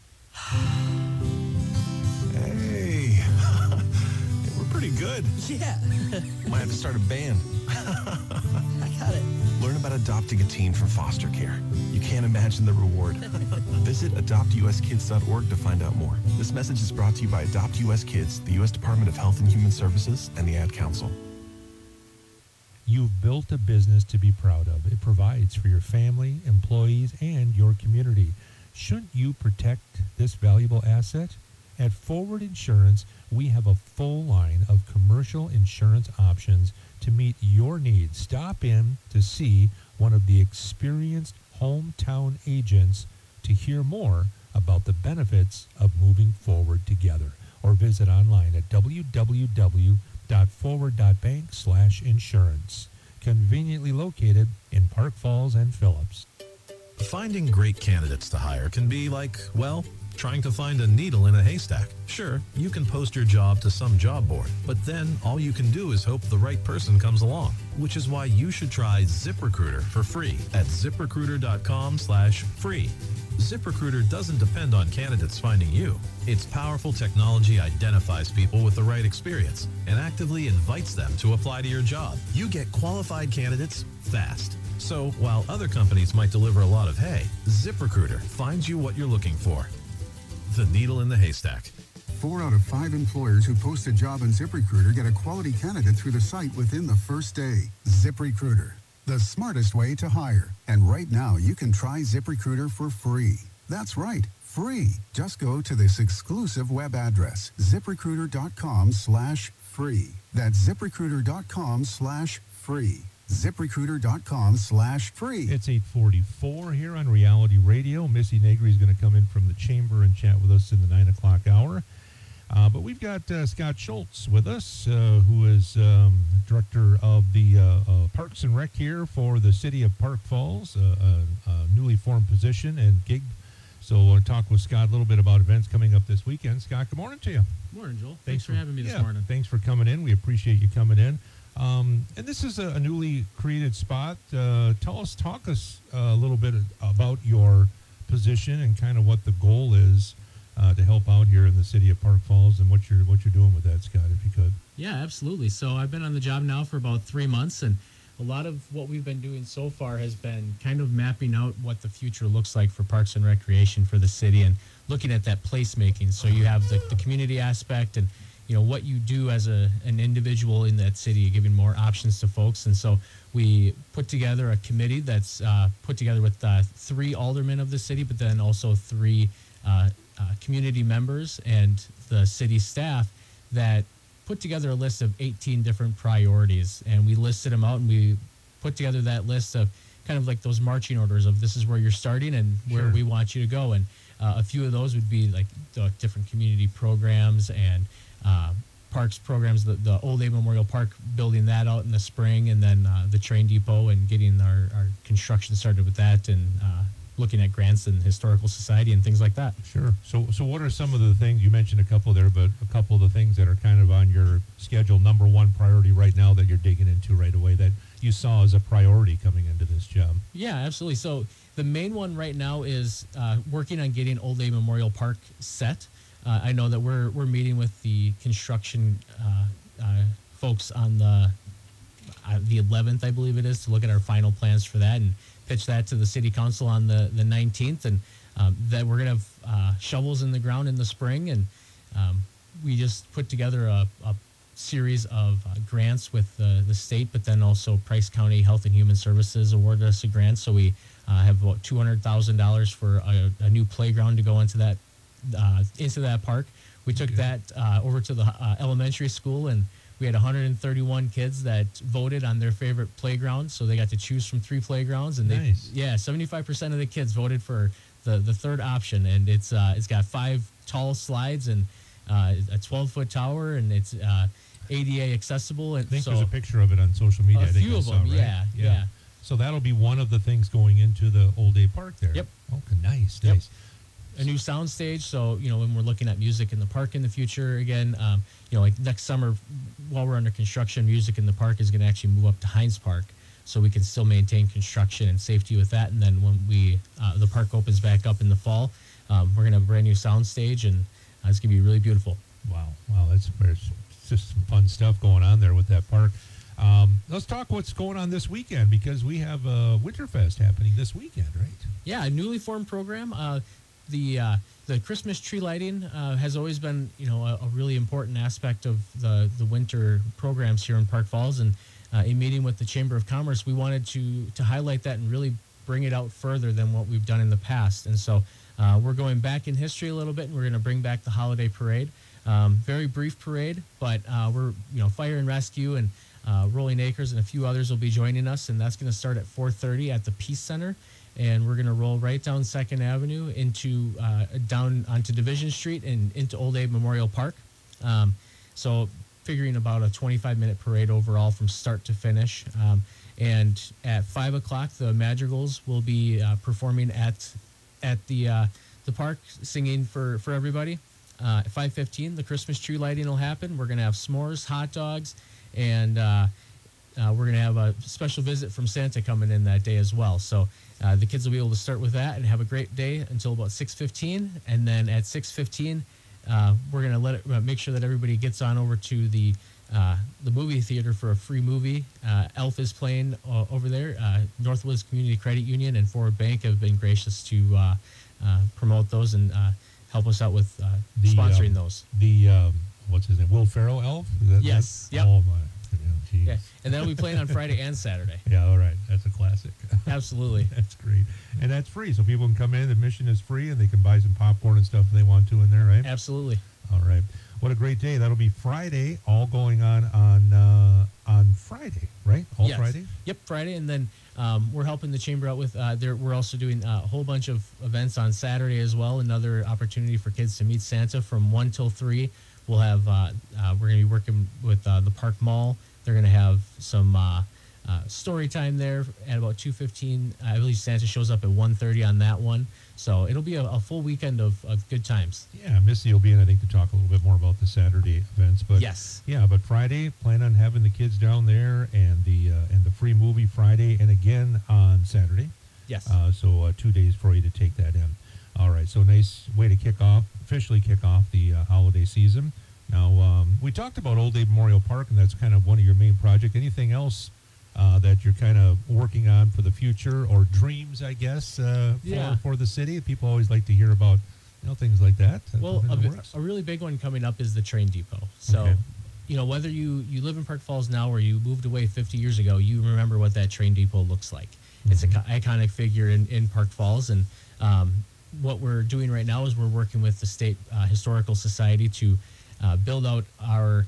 Hey, we're pretty good. Yeah. Might have to start a band. I got it. Learn about adopting a teen from foster care. You can't imagine the reward. Visit adoptuskids.org to find out more. This message is brought to you by Adopt US Kids, the U.S. Department of Health and Human Services, and the Ad Council. You've built a business to be proud of. It provides for your family, employees, and your community. Shouldn't you protect this valuable asset? At Forward Insurance, we have a full line of commercial insurance options to meet your needs. Stop in to see one of the experienced hometown agents to hear more about the benefits of moving forward together, or visit online at www.forward.bank/insurance. Conveniently located in Park Falls and Phillips. Finding great candidates to hire can be like, well, trying to find a needle in a haystack. Sure, you can post your job to some job board, but then all you can do is hope the right person comes along, which is why you should try ZipRecruiter for free at ZipRecruiter.com/free. ZipRecruiter doesn't depend on candidates finding you. Its powerful technology identifies people with the right experience and actively invites them to apply to your job. You get qualified candidates fast. So while other companies might deliver a lot of hay, ZipRecruiter finds you what you're looking for. The needle in the haystack. 4 out of 5 employers who post a job on ZipRecruiter get a quality candidate through the site within the first day. ZipRecruiter, the smartest way to hire. And right now, you can try ZipRecruiter for free. That's right, free. Just go to this exclusive web address, ZipRecruiter.com/free. That's ZipRecruiter.com/free. ZipRecruiter.com/free. It's 8:44 here on Reality Radio. Missy Negri is going to come in from the chamber and chat with us in the 9 o'clock hour. But we've got Scott Schultz with us, who is director of the Parks and Rec here for the city of Park Falls, a newly formed position and gig. So we'll talk with Scott a little bit about events coming up this weekend. Scott, good morning to you. Morning, Joel. Thanks for having me this morning. Thanks for coming in. We appreciate you coming in. And this is a newly created spot. Talk us a little bit about your position and kind of what the goal is to help out here in the city of Park Falls, and what you're doing with that, Scott, if you could. Yeah, absolutely. So I've been on the job now for about 3 months, and a lot of what we've been doing so far has been kind of mapping out what the future looks like for Parks and Recreation for the city, and looking at that placemaking. So you have the community aspect, and what you do as an individual in that city, giving more options to folks. And so we put together a committee that's put together with 3 aldermen of the city, but then also 3 community members and the city staff that put together a list of 18 different priorities. And we listed them out, and we put together that list of kind of like those marching orders of this is where you're starting and where we want you to go. And a few of those would be like the different community programs and parks programs, the Old Abe Memorial Park, building that out in the spring, and then the train depot and getting our construction started with that, and looking at grants and historical society and things like that. Sure. So what are some of the things, you mentioned a couple there, but a couple of the things that are kind of on your schedule, number one priority right now that you're digging into right away that you saw as a priority coming into this job? Yeah, absolutely. So the main one right now is working on getting Old Abe Memorial Park set. I know that we're meeting with the construction folks on the 11th, I believe it is, to look at our final plans for that and pitch that to the city council on the 19th, and that we're going to have shovels in the ground in the spring. And we just put together a series of grants with the state, but then also Price County Health and Human Services awarded us a grant. So we have about $200,000 for a new playground to go into that park. We took that over to the elementary school, and we had 131 kids that voted on their favorite playground. So they got to choose from 3 playgrounds, and nice. 75% of the kids voted for the third option, and it's got 5 tall slides and a 12-foot tower, and it's ADA accessible. And I think so there's a picture of it on social media. a few of them, right? yeah. So that'll be one of the things going into the Old Abe Park there. Yep. Okay, nice. A new sound stage. So, when we're looking at music in the park in the future, again, like next summer, while we're under construction, music in the park is going to actually move up to Hines Park, so we can still maintain construction and safety with that. And then when the park opens back up in the fall, we're going to have a brand new sound stage, and it's going to be really beautiful. Wow, there's just some fun stuff going on there with that park. Let's talk what's going on this weekend, because we have Winterfest happening this weekend, right? Yeah, a newly formed program. The Christmas tree lighting has always been, a really important aspect of the winter programs here in Park Falls. And in meeting with the Chamber of Commerce, we wanted to highlight that and really bring it out further than what we've done in the past. And so we're going back in history a little bit, and we're going to bring back the holiday parade. Very brief parade, but we're fire and rescue and Rolling Acres and a few others will be joining us, and that's going to start at 4:30 at the Peace Center. And we're going to roll right down 2nd Avenue into down onto Division Street and into Old Abe Memorial Park. So figuring about a 25-minute parade overall from start to finish. And at 5 o'clock, the Madrigals will be performing at the park, singing for everybody. At 5:15, the Christmas tree lighting will happen. We're going to have s'mores, hot dogs, and we're going to have a special visit from Santa coming in that day as well. So the kids will be able to start with that and have a great day until about 6:15. And then at 6:15, we're going to make sure that everybody gets on over to the movie theater for a free movie. Elf is playing over there. Northwoods Community Credit Union and Forward Bank have been gracious to promote those and help us out with sponsoring those. What's his name? Will Ferrell Elf? Yes. Yep. Oh, my. Yeah, and that'll be playing on Friday and Saturday. Yeah, all right. That's a classic. Absolutely. That's great. And that's free, so people can come in. Admission is free, and they can buy some popcorn and stuff if they want to in there, right? Absolutely. All right. What a great day. That'll be Friday, all going on Friday, right? Yes. Friday? Yep, Friday. And then we're helping the Chamber out with, we're also doing a whole bunch of events on Saturday as well. Another opportunity for kids to meet Santa from 1 till 3. We'll have, we're going to be working with the Park Mall. They're going to have some story time there at about 2:15. I believe Santa shows up at 1:30 on that one. So it'll be a full weekend of good times. Yeah, Missy will be in, I think, to talk a little bit more about the Saturday events. But yes. Yeah, but Friday, plan on having the kids down there and the free movie Friday and again on Saturday. Yes. So 2 days for you to take that in. All right, so nice way to officially kick off the holiday season. Now, we talked about Old Abe Memorial Park, and that's kind of one of your main projects. Anything else that you're kind of working on for the future, or dreams, I guess, for the city? People always like to hear about things like that. Well, a really big one coming up is the train depot. So, okay. Whether you live in Park Falls now or you moved away 50 years ago, you remember what that train depot looks like. Mm-hmm. It's an iconic figure in Park Falls, and what we're doing right now is we're working with the State Historical Society to build out our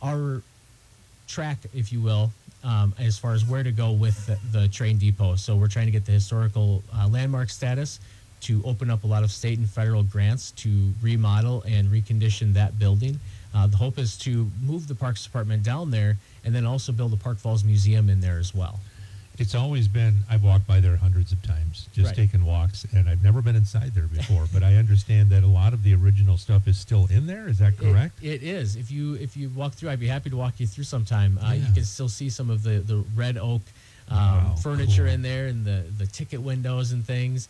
track, if you will, as far as where to go with the train depot. So we're trying to get the historical landmark status to open up a lot of state and federal grants to remodel and recondition that building. The hope is to move the Parks Department down there and then also build a Park Falls Museum in there as well. It's always been, I've walked by there hundreds of times, just Right. taking walks, and I've never been inside there before, but I understand that a lot of the original stuff is still in there. Is that correct? It is. If you walk through, I'd be happy to walk you through sometime. You can still see some of the red oak furniture in there, and the ticket windows and things.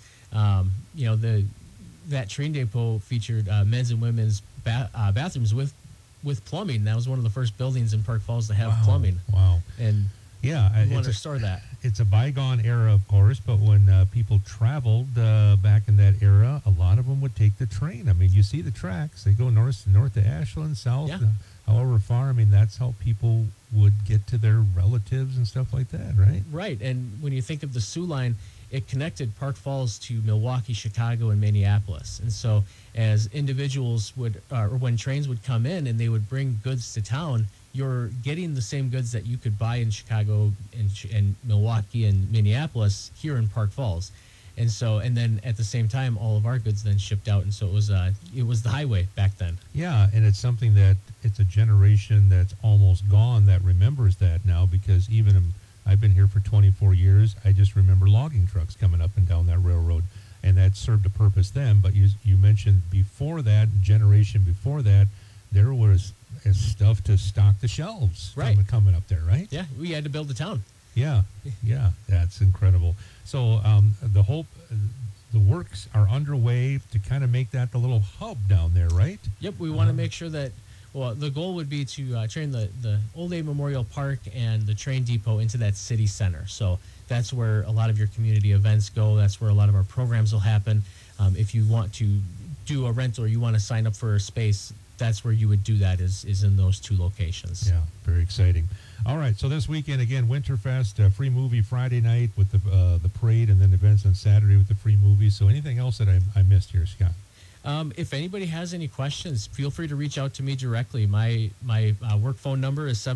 That train depot featured men's and women's bathrooms with plumbing. That was one of the first buildings in Park Falls to have plumbing. Wow. And yeah, we want to restore that. It's a bygone era, of course, but when people traveled back in that era, a lot of them would take the train. I mean, you see the tracks. They go north to Ashland, south, however far. I mean, that's how people would get to their relatives and stuff like that, right? Right. And when you think of the Soo Line, it connected Park Falls to Milwaukee, Chicago, and Minneapolis. And so as individuals would, or when trains would come in and they would bring goods to town, you're getting the same goods that you could buy in Chicago and Milwaukee and Minneapolis here in Park Falls. And so, and then at the same time, all of our goods then shipped out. And so it was the highway back then. Yeah, and it's something that it's a generation that's almost gone that remembers that now, because even I've been here for 24 years. I just remember logging trucks coming up and down that railroad, and that served a purpose then. But you mentioned before that, generation before that, there was stuff to stock the shelves coming up there, right? Yeah, we had to build a town. Yeah, that's incredible. So the works are underway to kind of make that the little hub down there, right? Yep, we want to make sure that, well, the goal would be to turn the Old Abe Memorial Park and the train depot into that city center. So that's where a lot of your community events go. That's where a lot of our programs will happen. If you want to do a rental or you want to sign up for a space, that's where you would do that, is in those two locations. Yeah, very exciting. All right, so this weekend, again, Winterfest, free movie Friday night with the parade, and then events on Saturday with the free movies. So anything else that I missed here, Scott? If anybody has any questions, feel free to reach out to me directly. My work phone number is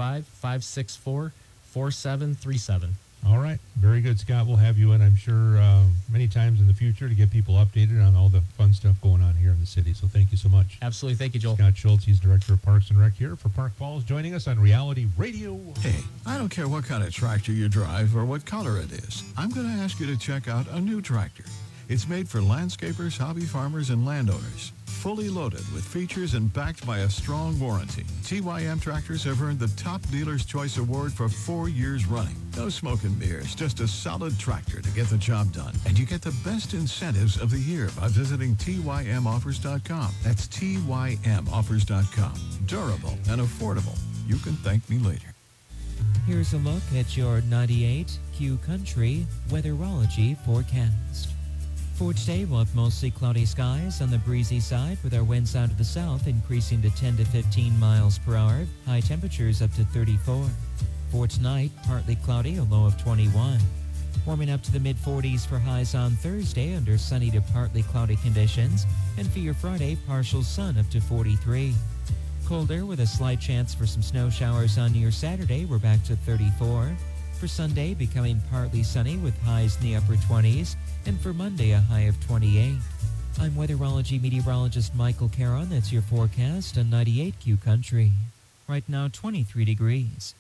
715-564-4737. All right. Very good, Scott. We'll have you in, I'm sure, many times in the future to get people updated on all the fun stuff going on here in the city. So thank you so much. Absolutely. Thank you, Joel. Scott Schultz, he's Director of Parks and Rec here for Park Falls, joining us on Reality Radio. Hey, I don't care what kind of tractor you drive or what color it is. I'm going to ask you to check out a new tractor. It's made for landscapers, hobby farmers, and landowners. Fully loaded with features and backed by a strong warranty. TYM tractors have earned the Top Dealer's Choice Award for 4 years running. No smoke and mirrors, just a solid tractor to get the job done. And you get the best incentives of the year by visiting TYMoffers.com. That's TYMoffers.com. Durable and affordable. You can thank me later. Here's a look at your 98Q Country weatherology forecast. For today, we'll have mostly cloudy skies on the breezy side with our winds out of the south increasing to 10 to 15 miles per hour. High temperatures up to 34. For tonight, partly cloudy, a low of 21. Warming up to the mid-40s for highs on Thursday under sunny to partly cloudy conditions. And for your Friday, partial sun up to 43. Colder with a slight chance for some snow showers on your Saturday. We're back to 34. For Sunday, becoming partly sunny with highs in the upper 20s. And for Monday, a high of 28. I'm weatherology meteorologist Michael Caron. That's your forecast on 98Q Country. Right now, 23 degrees.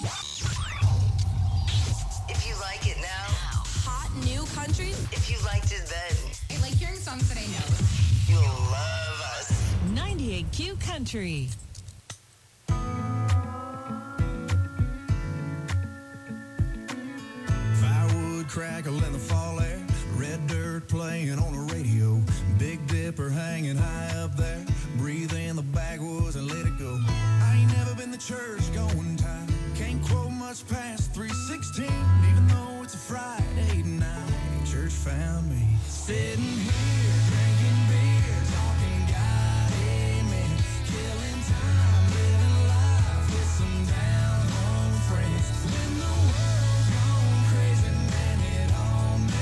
If you like it now. Hot new country. If you liked it then. I like hearing songs that I know. You'll love us. 98Q Country. Firewood crackle in the fall air. Red dirt playing on the radio. Big Dipper hanging high up there. Breathe in the backwoods and let it go. I ain't never been to church going time. Can't quote much past 3:16. Even though it's a Friday night. Church found me sitting here drinking beer. Talking God, amen. Killing time, living life with some down home friends. When the world's gone crazy, man, it all makes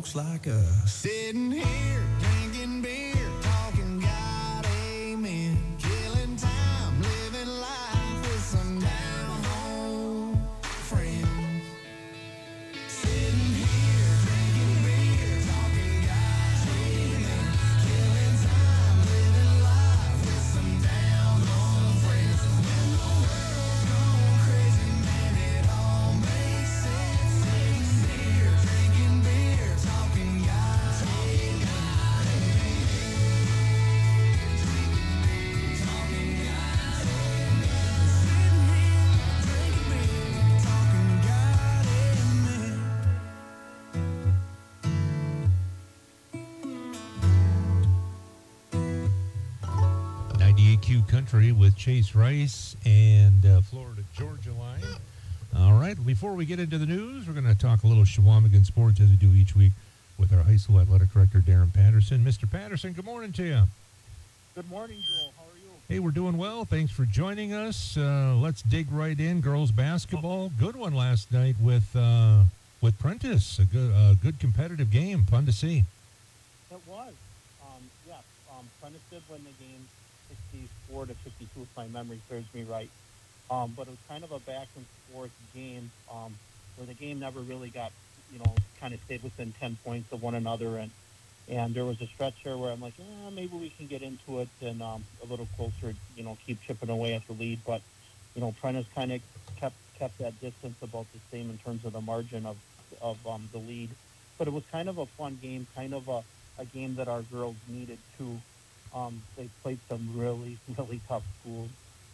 folks like us. Sitting here, drinking beer, talking God, amen. Killing time, living life with some down-home friends. Sitting here, drinking beer, talking God, amen. Killing time, living life with some down-home friends. When the world's gone crazy, man, it all makes sense. Sitting here, drinking beer, talking God, amen. Talking God, amen. Sitting here, drinking beer, talking God, amen. 98Q Country with Chase Rice and Florida Georgia line. All right, before we get into the news, we're going to talk a little Shawamigan sports as we do each week with our high school athletic director, Darren Patterson. Mr. Patterson, good morning to you. Good morning, Joel. How are you? Hey, we're doing well. Thanks for joining us. Let's dig right in. Girls basketball, good one last night with Prentice. A good competitive game. Fun to see. It was. Prentice did win the game 64-52, if my memory serves me right. But it was kind of a back and forth game where the game never really got, kind of stayed within 10 points of one another. And there was a stretch there where I'm like, maybe we can get into it and a little closer, keep chipping away at the lead. But, Prentice kind of kept that distance about the same in terms of the margin of the lead. But it was kind of a fun game, kind of a game that our girls needed to. They played some really, really tough schools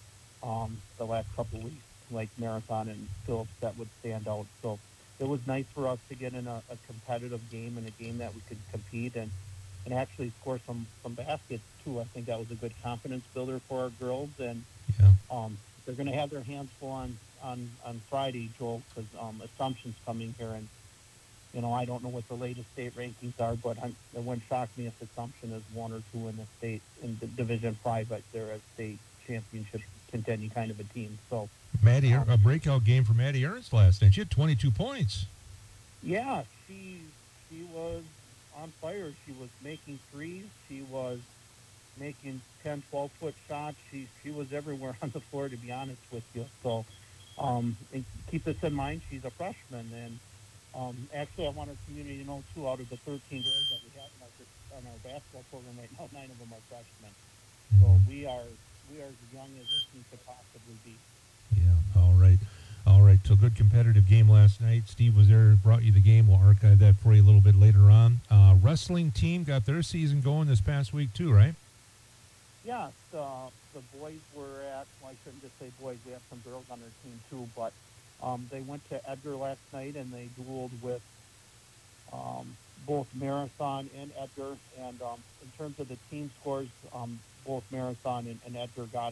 the last couple of weeks, like Marathon and Phillips, that would stand out. So it was nice for us to get in a competitive game and a game that we could compete and actually score some baskets, too. I think that was a good confidence builder for our girls. And they're going to have their hands full on Friday, Joel, because Assumption's coming here. And, I don't know what the latest state rankings are, but it wouldn't shock me if Assumption is 1 or 2 in the state, in the Division 5, but they're a state championship contending kind of a team. So Maddie, a breakout game for Maddie Ernst last night. She had 22 points. Yeah, she was on fire. She was making threes. She was making 10, 12-foot shots. She was everywhere on the floor, to be honest with you. So and keep this in mind, she's a freshman. And actually, I want our community to know, too, out of the 13 girls that we have in our basketball program right now, 9 of them are freshmen. So we are as young as a team could possibly be. Yeah, all right. So good competitive game last night. Steve was there, brought you the game. We'll archive that for you a little bit later on. Wrestling team got their season going this past week, too, right? Yeah, the boys were well, I shouldn't just say boys. We have some girls on our team, too, but they went to Edgar last night, and they dueled with both Marathon and Edgar. And in terms of the team scores, both Marathon and Edgar got